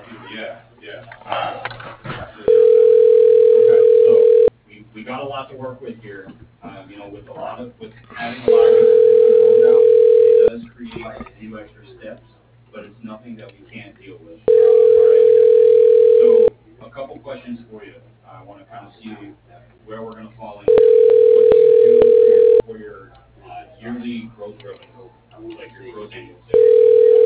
Yeah, yeah. Okay, so we got a lot to work with here. With with having a lot of existing road now, it does create a few extra steps, but it's nothing that we can't deal with. All right. So a couple questions for you. I want to kind of see where we're going to fall in. What do you do for your yearly growth revenue, like your gross annual sales?